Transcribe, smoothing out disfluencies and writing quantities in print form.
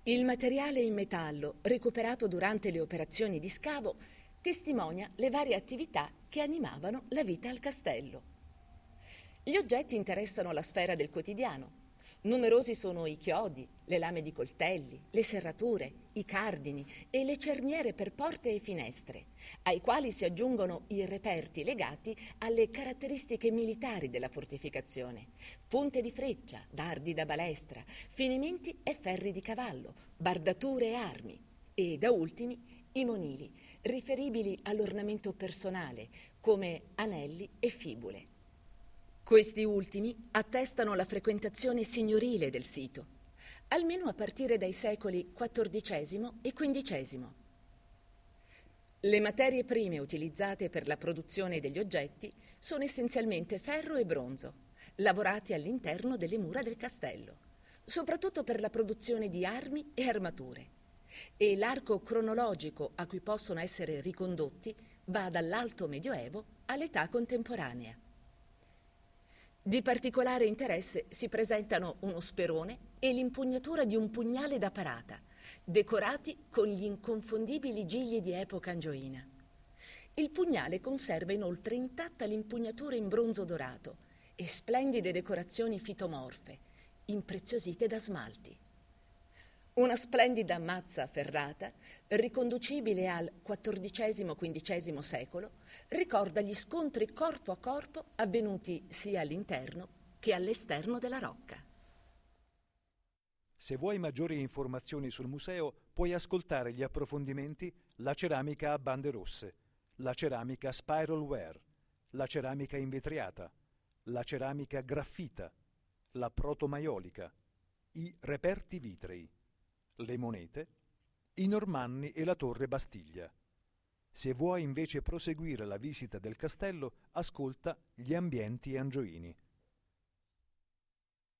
Il materiale in metallo recuperato durante le operazioni di scavo testimonia le varie attività che animavano la vita al castello. Gli oggetti interessano la sfera del quotidiano. Numerosi sono i chiodi, le lame di coltelli, le serrature, i cardini e le cerniere per porte e finestre, ai quali si aggiungono i reperti legati alle caratteristiche militari della fortificazione: punte di freccia, dardi da balestra, finimenti e ferri di cavallo, bardature e armi, e da ultimi i monili, riferibili all'ornamento personale, come anelli e fibule. Questi ultimi attestano la frequentazione signorile del sito, almeno a partire dai secoli XIV e XV. Le materie prime utilizzate per la produzione degli oggetti sono essenzialmente ferro e bronzo, lavorati all'interno delle mura del castello, soprattutto per la produzione di armi e armature. E l'arco cronologico a cui possono essere ricondotti va dall'Alto Medioevo all'età contemporanea. Di particolare interesse si presentano uno sperone e l'impugnatura di un pugnale da parata, decorati con gli inconfondibili gigli di epoca angioina. Il pugnale conserva inoltre intatta l'impugnatura in bronzo dorato e splendide decorazioni fitomorfe, impreziosite da smalti. Una splendida mazza ferrata, riconducibile al XIV-XV secolo, ricorda gli scontri corpo a corpo avvenuti sia all'interno che all'esterno della rocca. Se vuoi maggiori informazioni sul museo, puoi ascoltare gli approfondimenti La ceramica a bande rosse, la ceramica spiralware, la ceramica invetriata, la ceramica graffita, la protomaiolica, i reperti vitrei, le monete, i normanni e la torre Bastiglia. Se vuoi invece proseguire la visita del castello, ascolta Gli ambienti angioini.